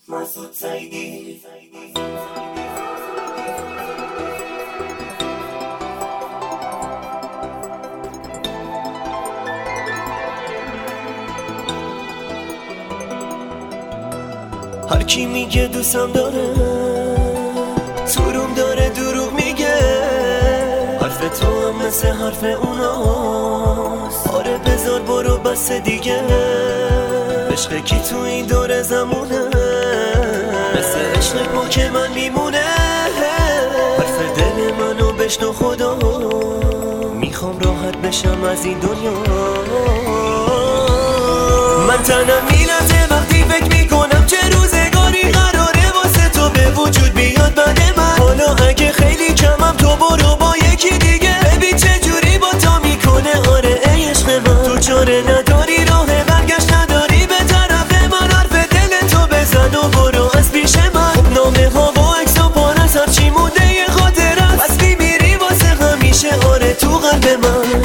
مسعود سعیدی. هر کی میگه دوستم داره تو روم داره دروغ میگه، حرف تو هم مثل حرف اوناست. آره بذار برو بس دیگه، عشق کی تو این دور زمونه مثل عشق پاک من میمونه. حرف دل منو بشنو خدا، میخوام راحت بشم از این دنیا. من تنم میلرزه وقتی فکر میکنم چه روزگاری قراره واسه تو به وجود بیاد بعد من. حالا اگه خیلی کمم تو برو با یکی دیگه، ببین چه جوری با تا میکنه. آره ای عشق من، تو چاره نداری راه برگشت نداری به طرف من. حرف دل تو بزن و برو از پیش من. خب نامه ها و عکس و پارس هرچی مونده یه خاطر است، بس میمیری واسه همیشه. آره تو قلب من.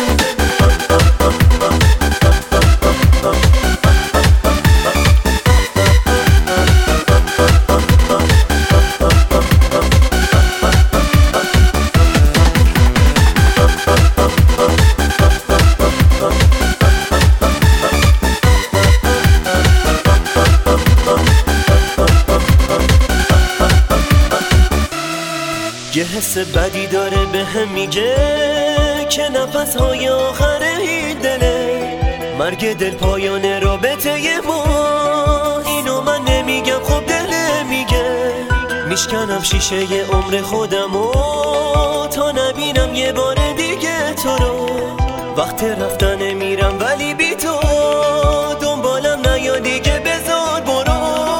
یه حس بدی داره به هم میگه که نفس های آخره این دله. مرگ دل پایان رابطه ما، اینو من نمیگم خب دل میگه. میشکنم شیشه ی عمر خودمو تا نبینم یه بار دیگه تو رو. وقت رفتن میرم ولی بی تو دنبالم نیا دیگه، بذار برو.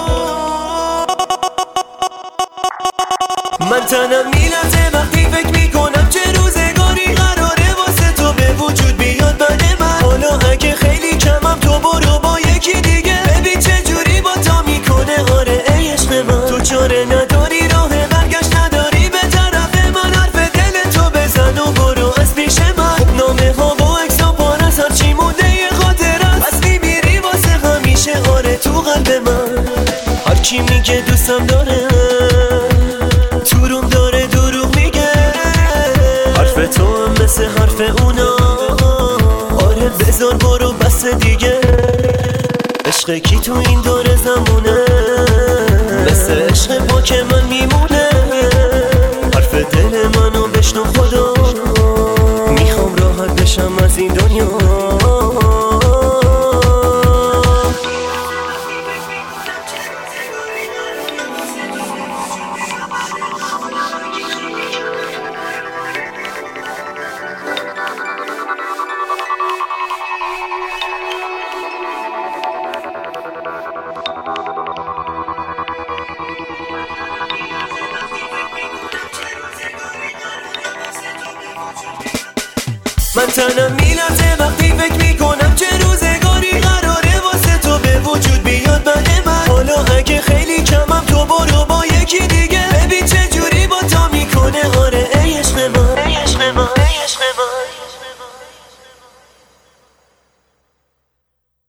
من تنم میلرزه وقتی فکر میکنم چه روزگاری قراره واسه تو به وجود بیاد بعد من. حالا اگه خیلی کمم تو برو با یکی دیگه، ببین چه جوری با تا میکنه. آره ای عشق من، تو چاره نداری راه برگشت نداری به طرف من. حرف دل تو بزن و برو از پیش من. خب نامه ها و عکس و پارس هرچی مونده یه خاطر است، بس میمیری واسه همیشه. آره تو قلب من. هر کی میگه دوستم داره تو روم داره دروغ میگه، حرف تو هم مثل حرف اونا. آره بذار برو بس دیگه، عشق کی تو این دور زمونه مثل عشق پاک من میمونه. حرف دل منو بشنو خدا، میخوام راحت بشم از این دنیا. من تنم میلرزه وقتی فکر میکنم چه روزگاری قراره واسه تو به وجود بیاد بعد من. حالا اگه خیلی کم